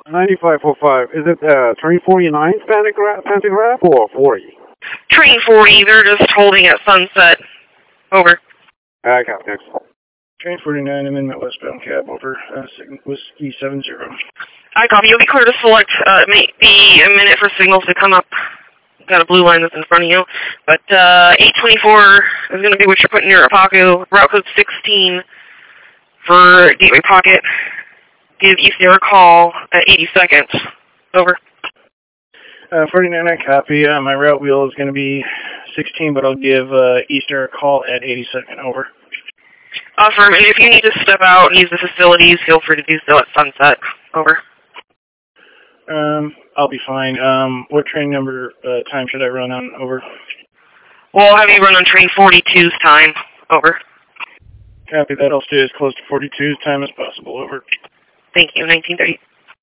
9545. Is it train 49 pantograph or 40? Train 40, they're just holding at Sunset. Over. I got next. Train 49, I'm in that westbound cab, over. Whiskey 70. I copy. You'll be clear to select. It may be a minute for signals to come up. Got a blue line that's in front of you. But 824 is going to be what you're putting in your Apaku. Route code 16 for Gateway Pocket. Give East Air a call at 80 seconds. Over. 49, I copy. My route wheel is going to be 16, but I'll give Easter a call at 82nd. Over. Affirm. And if you need to step out and use the facilities, feel free to do so at Sunset. Over. I'll be fine. What train number time should I run on? Over. We'll have you run on train 42's time. Over. Copy that. I'll stay as close to 42's time as possible. Over. Thank you. 1930.